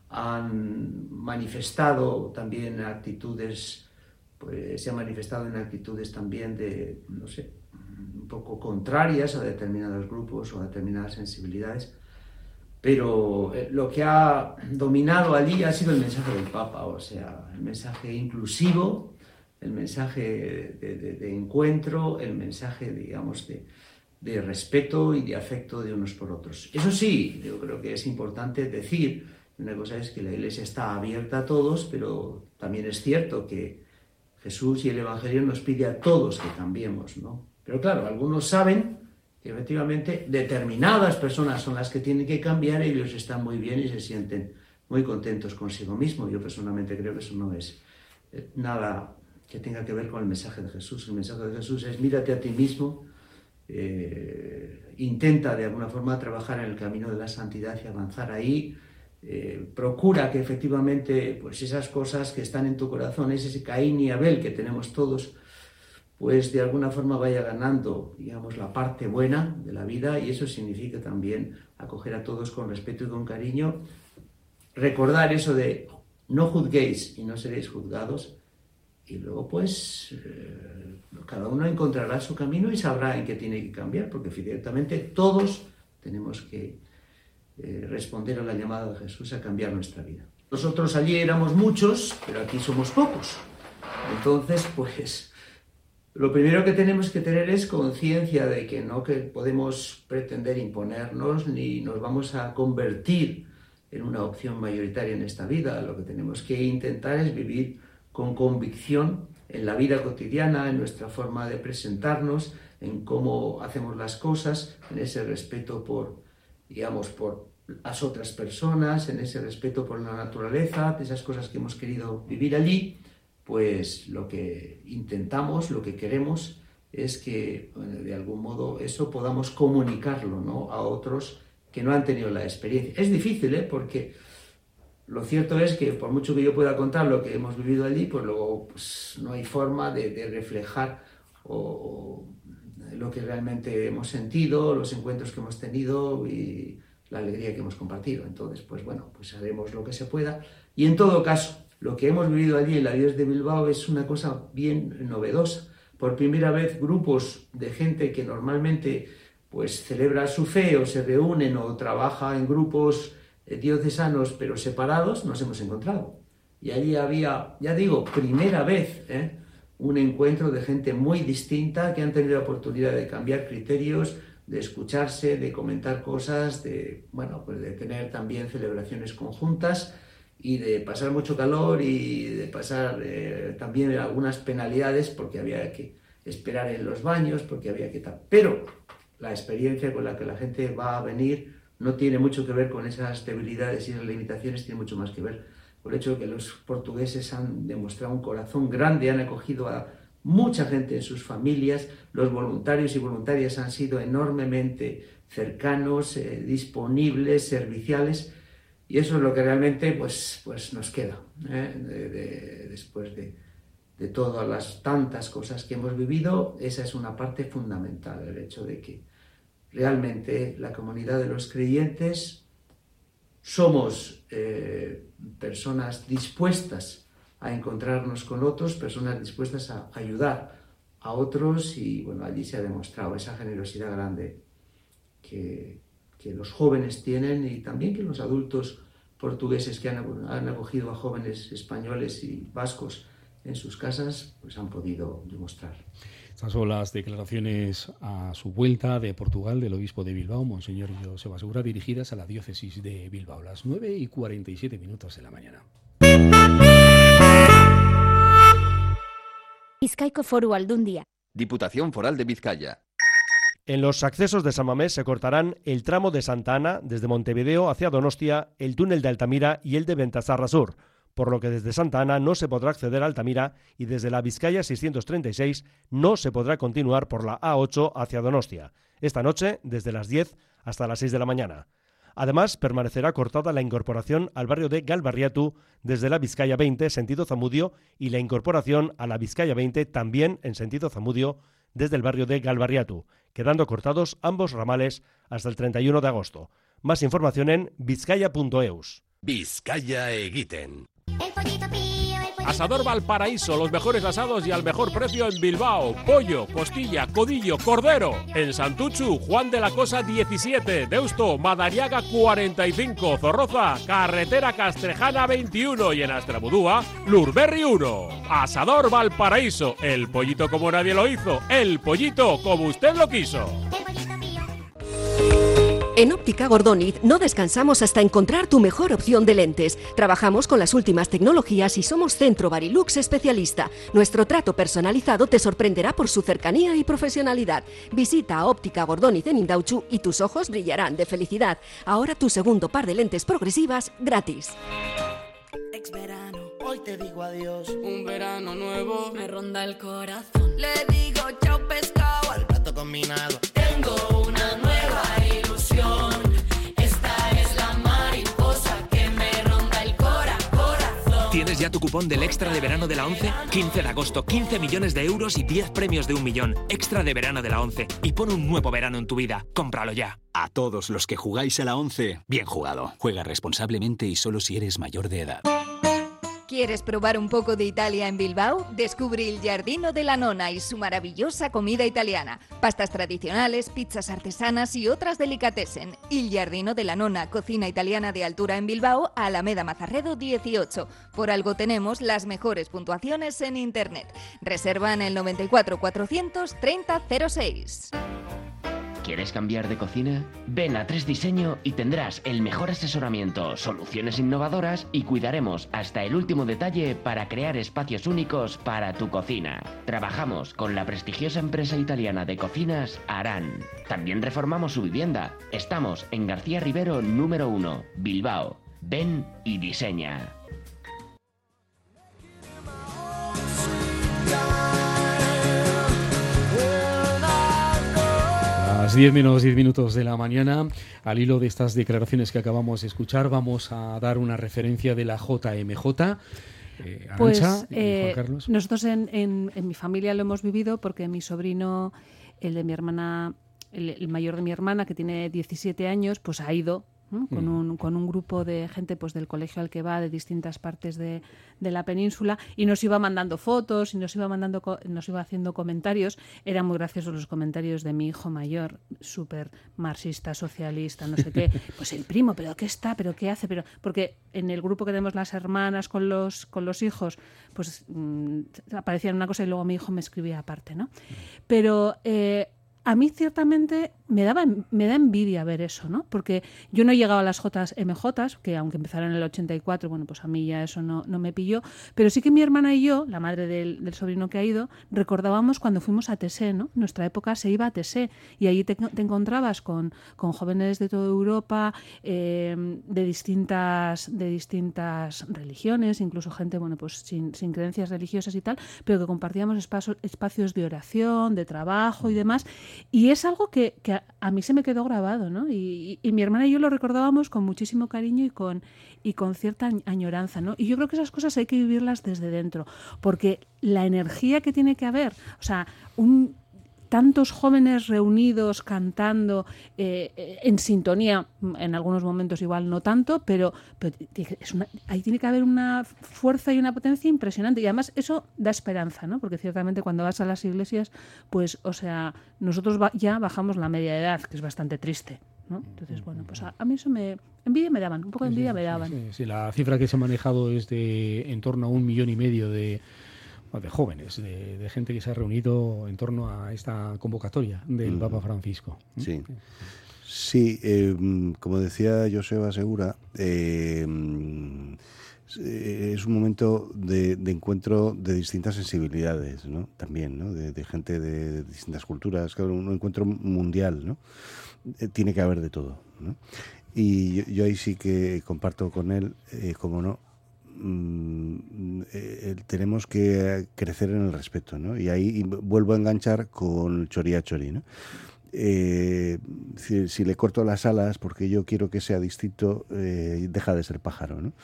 han manifestado también actitudes, pues se han manifestado en actitudes también de, no sé, un poco contrarias a determinados grupos o a determinadas sensibilidades. Pero lo que ha dominado allí ha sido el mensaje del Papa, o sea, el mensaje inclusivo, el mensaje de, de, de encuentro, el mensaje, digamos, de, de respeto y de afecto de unos por otros. Eso sí, yo creo que es importante decir, una cosa es que la Iglesia está abierta a todos, pero también es cierto que Jesús y el Evangelio nos pide a todos que cambiemos, ¿no? Pero claro, algunos saben que efectivamente determinadas personas son las que tienen que cambiar y ellos están muy bien y se sienten muy contentos consigo mismos. Yo personalmente creo que eso no es nada que tenga que ver con el mensaje de Jesús. El mensaje de Jesús es mírate a ti mismo, eh, intenta de alguna forma trabajar en el camino de la santidad y avanzar ahí, eh, procura que efectivamente pues esas cosas que están en tu corazón, ese Caín y Abel que tenemos todos, pues de alguna forma vaya ganando, digamos, la parte buena de la vida, y eso significa también acoger a todos con respeto y con cariño, recordar eso de no juzguéis y no seréis juzgados, y luego pues eh, cada uno encontrará su camino y sabrá en qué tiene que cambiar, porque ciertamente todos tenemos que eh, responder a la llamada de Jesús a cambiar nuestra vida. Nosotros allí éramos muchos, pero aquí somos pocos. Entonces, pues lo primero que tenemos que tener es conciencia de que no que podemos pretender imponernos ni nos vamos a convertir en una opción mayoritaria en esta vida. Lo que tenemos que intentar es vivir con convicción en la vida cotidiana, en nuestra forma de presentarnos, en cómo hacemos las cosas, en ese respeto por, digamos, por las otras personas, en ese respeto por la naturaleza, de esas cosas que hemos querido vivir allí. Pues lo que intentamos, lo que queremos es que, bueno, de algún modo eso podamos comunicarlo, ¿no?, a otros que no han tenido la experiencia. Es difícil, ¿eh?, porque lo cierto es que por mucho que yo pueda contar lo que hemos vivido allí, pues luego pues, no hay forma de, de reflejar o, o lo que realmente hemos sentido, los encuentros que hemos tenido y la alegría que hemos compartido. Entonces, pues bueno, pues haremos lo que se pueda. Y en todo caso, lo que hemos vivido allí en la diócesis de Bilbao es una cosa bien novedosa. Por primera vez, grupos de gente que normalmente pues celebra su fe o se reúnen o trabaja en grupos eh, diocesanos pero separados, nos hemos encontrado. Y allí había, ya digo, primera vez, ¿eh? un encuentro de gente muy distinta que han tenido la oportunidad de cambiar criterios, de escucharse, de comentar cosas, de, bueno, pues de tener también celebraciones conjuntas y de pasar mucho calor y de pasar eh, también algunas penalidades porque había que esperar en los baños, porque había que tal. Pero la experiencia con la que la gente va a venir no tiene mucho que ver con esas debilidades y esas limitaciones, tiene mucho más que ver con el hecho de que los portugueses han demostrado un corazón grande, han acogido a mucha gente en sus familias, los voluntarios y voluntarias han sido enormemente cercanos, eh, disponibles, serviciales, y eso es lo que realmente pues, pues nos queda, ¿eh? de, de, después de, de todas las tantas cosas que hemos vivido. Esa es una parte fundamental, el hecho de que realmente la comunidad de los creyentes somos eh, personas dispuestas a encontrarnos con otros, personas dispuestas a ayudar a otros, y bueno, allí se ha demostrado esa generosidad grande que, que los jóvenes tienen y también que los adultos portugueses que han, han acogido a jóvenes españoles y vascos en sus casas, pues han podido demostrar. Estas son las declaraciones a su vuelta de Portugal del obispo de Bilbao, Monseñor Joseba Segura, dirigidas a la diócesis de Bilbao, las nueve y cuarenta y siete minutos de la mañana. Bizkaiko Foru Aldundia. Diputación Foral de Vizcaya. En los accesos de San Mamés se cortarán el tramo de Santa Ana desde Montevideo hacia Donostia, el túnel de Altamira y el de Bentasarra Sur, por lo que desde Santa Ana no se podrá acceder a Altamira y desde la Vizcaya seiscientos treinta y seis no se podrá continuar por la A ocho hacia Donostia, esta noche desde las diez hasta las seis de la mañana. Además, permanecerá cortada la incorporación al barrio de Galbarriatu desde la Vizcaya veinte sentido Zamudio y la incorporación a la Vizcaya veinte también en sentido Zamudio desde el barrio de Galbarriatu, quedando cortados ambos ramales hasta el treinta y uno de agosto. Más información en vizcaya punto eus. Vizcaya Egiten. Asador Valparaíso, los mejores asados y al mejor precio en Bilbao. Pollo, costilla, codillo, cordero. En Santuchu, Juan de la Cosa diecisiete. Deusto, Madariaga cuarenta y cinco. Zorroza, Carretera Castrejana veintiuno. Y en Astrabudúa, Lurberri uno. Asador Valparaíso, el pollito como nadie lo hizo. El pollito como usted lo quiso. En Óptica Gordoniz no descansamos hasta encontrar tu mejor opción de lentes. Trabajamos con las últimas tecnologías y somos Centro Barilux especialista. Nuestro trato personalizado te sorprenderá por su cercanía y profesionalidad. Visita a Óptica Gordoniz en Indautxu y tus ojos brillarán de felicidad. Ahora tu segundo par de lentes progresivas gratis. Ex verano, hoy te digo adiós. Un verano nuevo me ronda el corazón. Le digo chao pescado al plato combinado. Tengo una nueva ilusión. Esta es la mariposa que me ronda el cora, corazón. ¿Tienes ya tu cupón del Extra de Verano de la ONCE? quince de agosto, quince millones de euros y diez premios de un millón. Extra de Verano de la ONCE. Y pon un nuevo verano en tu vida. Cómpralo ya. A todos los que jugáis a la ONCE, bien jugado. Juega responsablemente y solo si eres mayor de edad. ¿Quieres probar un poco de Italia en Bilbao? Descubre il Giardino della Nonna y su maravillosa comida italiana. Pastas tradicionales, pizzas artesanas y otras delicatessen. Il Giardino della Nonna, cocina italiana de altura en Bilbao, Alameda Mazarredo dieciocho. Por algo tenemos las mejores puntuaciones en internet. Reserva en el noventa y cuatro cuatrocientos treinta cero seis. ¿Quieres cambiar de cocina? Ven a Tres Diseño y tendrás el mejor asesoramiento, soluciones innovadoras y cuidaremos hasta el último detalle para crear espacios únicos para tu cocina. Trabajamos con la prestigiosa empresa italiana de cocinas Aran. También reformamos su vivienda. Estamos en García Rivero número uno, Bilbao. Ven y diseña. Las diez menos diez minutos de la mañana, al hilo de estas declaraciones que acabamos de escuchar, vamos a dar una referencia de la J M J. Eh, Arantxa, pues eh, Juan Carlos. Nosotros en, en, en mi familia lo hemos vivido porque mi sobrino, el de mi hermana, el, el mayor de mi hermana, que tiene diecisiete años, pues ha ido, ¿no? Con, un, con un grupo de gente pues del colegio al que va de distintas partes de, de la península, y nos iba mandando fotos y nos iba mandando nos iba haciendo comentarios. Eran muy graciosos los comentarios de mi hijo mayor, súper marxista, socialista, no sé qué. Pues el primo, pero ¿qué está? ¿Pero qué hace? Pero porque en el grupo que tenemos las hermanas con los con los hijos, pues mmm, aparecía una cosa y luego mi hijo me escribía aparte, ¿no? Pero eh, a mí ciertamente me daba me da envidia ver eso, ¿no? Porque yo no he llegado a las J M J, que aunque empezaron en el ochenta y cuatro, bueno, pues a mí ya eso no, no me pilló, pero sí que mi hermana y yo, la madre del, del sobrino que ha ido, recordábamos cuando fuimos a Tesé, ¿no? Nuestra época se iba a Tesé y allí te, te encontrabas con, con jóvenes de toda Europa, eh, de distintas de distintas religiones, incluso gente, bueno, pues sin, sin creencias religiosas y tal, pero que compartíamos espacios, espacios de oración, de trabajo y demás. Y es algo que, que a, a mí se me quedó grabado, ¿no? Y, y, y mi hermana y yo lo recordábamos con muchísimo cariño y con, y con cierta añoranza, ¿no? Y yo creo que esas cosas hay que vivirlas desde dentro, porque la energía que tiene que haber, o sea, un... tantos jóvenes reunidos cantando eh, en sintonía, en algunos momentos igual no tanto, pero, pero es una, ahí tiene que haber una fuerza y una potencia impresionante, y además eso da esperanza, ¿no? Porque ciertamente cuando vas a las iglesias, pues, o sea, nosotros ba- ya bajamos la media edad, que es bastante triste, ¿no? Entonces, bueno, pues a, a mí eso me... envidia me daban, un poco de envidia sí, me daban. Sí, sí, sí, la cifra que se ha manejado es de en torno a un millón y medio de de jóvenes, de, de gente que se ha reunido en torno a esta convocatoria del mm. Papa Francisco. Sí, sí eh, como decía Joseba Segura, eh, es un momento de, de encuentro de distintas sensibilidades, ¿no? También, ¿no? De, de gente de, de distintas culturas, un encuentro mundial, ¿no? Eh, tiene que haber de todo, ¿no? Y yo, yo ahí sí que comparto con él, eh, como no, Mm, eh, tenemos que crecer en el respeto, ¿no? Y ahí vuelvo a enganchar con Chori a Chori, ¿no? Eh, si, si le corto las alas porque yo quiero que sea distinto, eh, deja de ser pájaro, ¿no?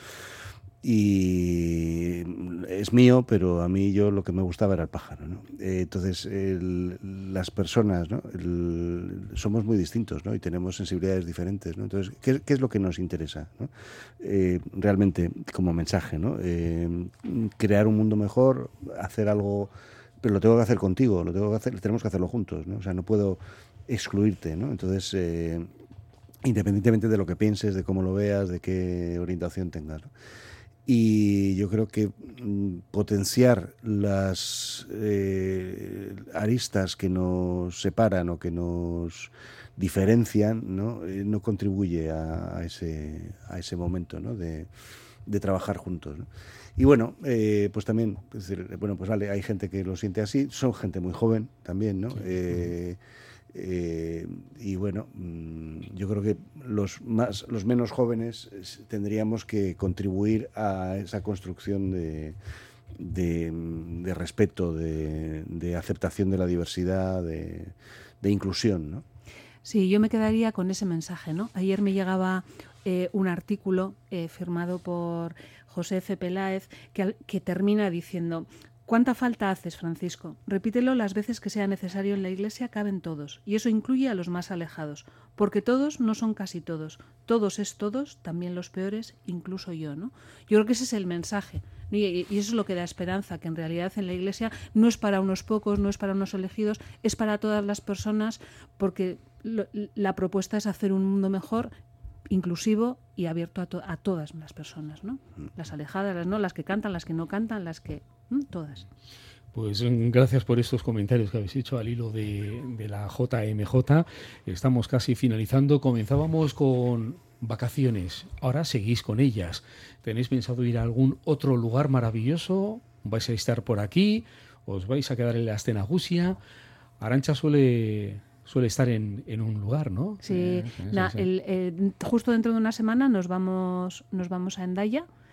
Y es mío, pero a mí yo lo que me gustaba era el pájaro, ¿no? Eh, entonces el, las personas, ¿no? el, somos muy distintos, ¿no? Y tenemos sensibilidades diferentes, ¿no? Entonces, ¿qué, qué es lo que nos interesa, ¿no? Eh, realmente como mensaje, ¿no? Eh, crear un mundo mejor, hacer algo, pero lo tengo que hacer contigo, lo tengo que hacer, tenemos que hacerlo juntos, ¿no? O sea, no puedo excluirte, ¿no? Entonces, eh, independientemente de lo que pienses, de cómo lo veas, de qué orientación tengas, ¿no? Y yo creo que mm, potenciar las eh, aristas que nos separan o que nos diferencian, ¿no? Eh, no contribuye a, a ese a ese momento, ¿no? de, de trabajar juntos, ¿no? Y bueno, eh, pues también, es decir, bueno, pues vale, hay gente que lo siente así, son gente muy joven también, ¿no? Sí. Eh, Eh, y bueno, yo creo que los más, los menos jóvenes tendríamos que contribuir a esa construcción de, de, de respeto, de, de aceptación de la diversidad, de, de inclusión, ¿no? Sí, yo me quedaría con ese mensaje, ¿no? Ayer me llegaba eh, un artículo eh, firmado por José F. Peláez que, que termina diciendo: ¿cuánta falta haces, Francisco? Repítelo las veces que sea necesario en la Iglesia, caben todos, y eso incluye a los más alejados, porque todos no son casi todos, todos es todos, también los peores, incluso yo, ¿no? Yo creo que ese es el mensaje, ¿no? y, y eso es lo que da esperanza, que en realidad en la Iglesia no es para unos pocos, no es para unos elegidos, es para todas las personas, porque lo, la propuesta es hacer un mundo mejor, inclusivo y abierto a, to- a todas las personas, ¿no? Las alejadas, las no, las que cantan, las que no cantan, las que... ¿no? Todas. Pues gracias por estos comentarios que habéis hecho al hilo de, de la J M J. Estamos casi finalizando. Comenzábamos con vacaciones, ahora seguís con ellas. ¿Tenéis pensado ir a algún otro lugar maravilloso? ¿Vais a estar por aquí? ¿Os vais a quedar en la Astenagusia? Arantxa suele... suele estar en, en un lugar, ¿no? Sí, eh, na, sí, sí. El, eh, justo dentro de una semana nos vamos nos vamos a Hendaya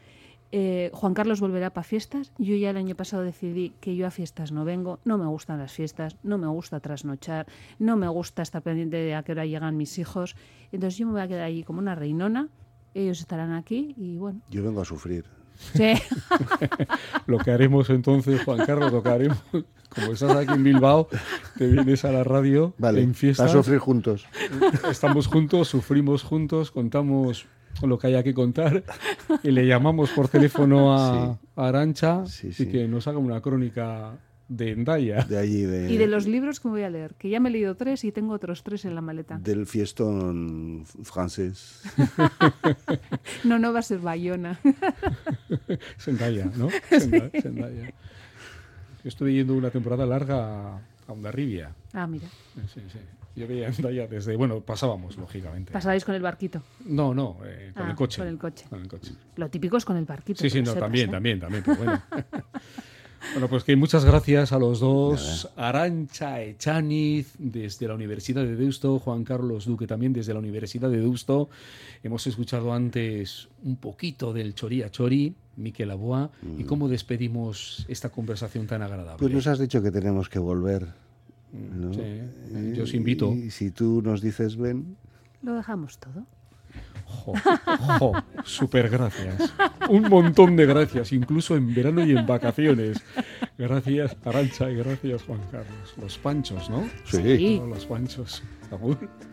Eh, Juan Carlos volverá para fiestas. Yo ya el año pasado decidí que yo a fiestas no vengo. No me gustan las fiestas, no me gusta trasnochar, no me gusta estar pendiente de a qué hora llegan mis hijos. Entonces yo me voy a quedar allí como una reinona. Ellos estarán aquí y bueno. Yo vengo a sufrir. Sí. Lo que haremos entonces, Juan Carlos, lo que haremos, como estás aquí en Bilbao, te vienes a la radio vale, en fiestas. A sufrir juntos. Estamos juntos, sufrimos juntos, contamos lo que haya que contar y le llamamos por teléfono a, sí. a Arantxa sí, sí. y que nos haga una crónica de Hendaya. De allí, de... Y de los libros que me voy a leer, que ya me he leído tres y tengo otros tres en la maleta. Del fiestón francés. No, no va a ser Bayona. Es Hendaya, ¿no? Es Hendaya, es Hendaya. Yo estuve yendo una temporada larga a Hondarribia. Ah, mira. Sí, sí. Yo veía Hendaya desde... Bueno, pasábamos, lógicamente. ¿Pasabais con el barquito? No, no, eh, con ah, el coche. Con el coche. Con el coche. Lo típico es con el barquito. Sí, sí, no, sepas, también, ¿eh? también, también, pero bueno. Bueno, pues que muchas gracias a los dos. Arantxa Echaniz desde la Universidad de Deusto, Juan Carlos Duque también desde la Universidad de Deusto. Hemos escuchado antes un poquito del Chorí a Chorí, Miquel Aboa, mm. y cómo despedimos esta conversación tan agradable. Pues nos has dicho que tenemos que volver, ¿no? Sí, yo os invito. Y si tú nos dices ven... Lo dejamos todo. Jo, jo, súper gracias. Un montón de gracias, incluso en verano y en vacaciones. Gracias, Arantxa, y gracias, Juan Carlos. Los panchos, ¿no? Sí. No, los panchos. Agur.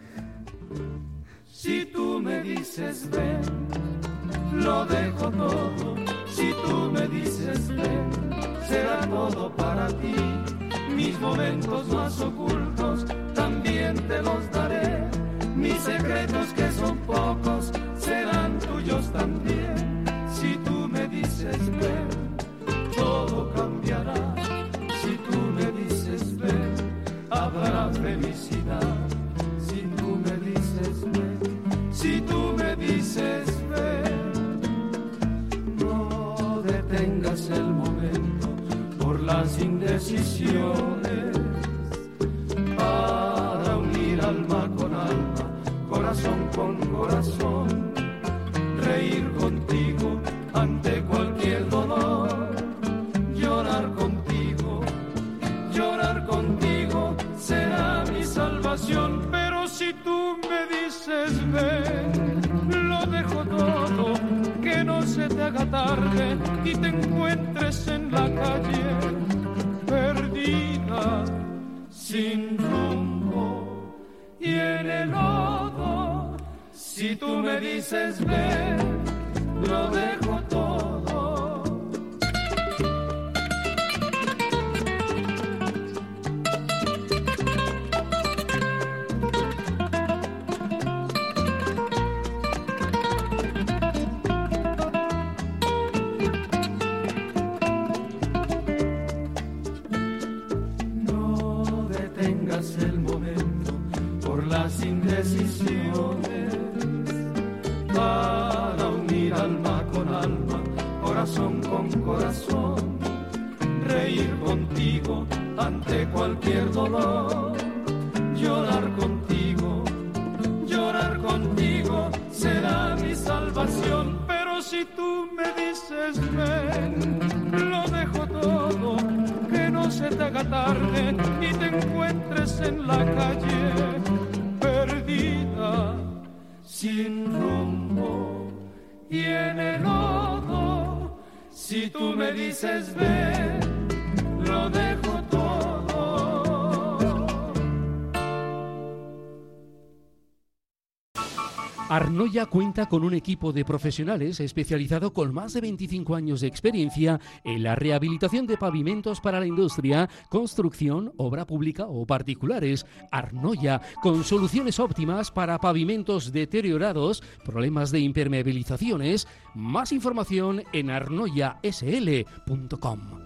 Si tú me dices ven, lo dejo todo. Si tú me dices ven, será todo para ti. Mis momentos más ocultos también te los daré. Mis secretos que son pocos serán tuyos también. Si tú me dices ven, todo cambiará. Si tú me dices ven, habrá felicidad. Si tú me dices ven, si tú me dices ven, no detengas el momento por las indecisiones. Para unir alma con alma, corazón con corazón, reír contigo ante cualquier dolor, llorar contigo, llorar contigo será mi salvación. Pero si tú me dices ven, lo dejo todo, que no se te haga tarde y te encuentres en la calle perdida, sin rumbo y en el lodo. Si tú me dices ven, lo dejo todo. No detengas el momento por las indecisiones. Para unir alma con alma, corazón con corazón, reír contigo ante cualquier dolor, llorar contigo, llorar contigo será mi salvación. Pero si tú me dices ven, lo dejo todo, que no se te haga tarde y te encuentres en la calle perdida, sin rumbo y en el lodo. Si tú me dices ven, lo dejo todo. Arnoya cuenta con un equipo de profesionales especializado con más de veinticinco años de experiencia en la rehabilitación de pavimentos para la industria, construcción, obra pública o particulares. Arnoya, con soluciones óptimas para pavimentos deteriorados, problemas de impermeabilizaciones. Más información en arnoya s l punto com.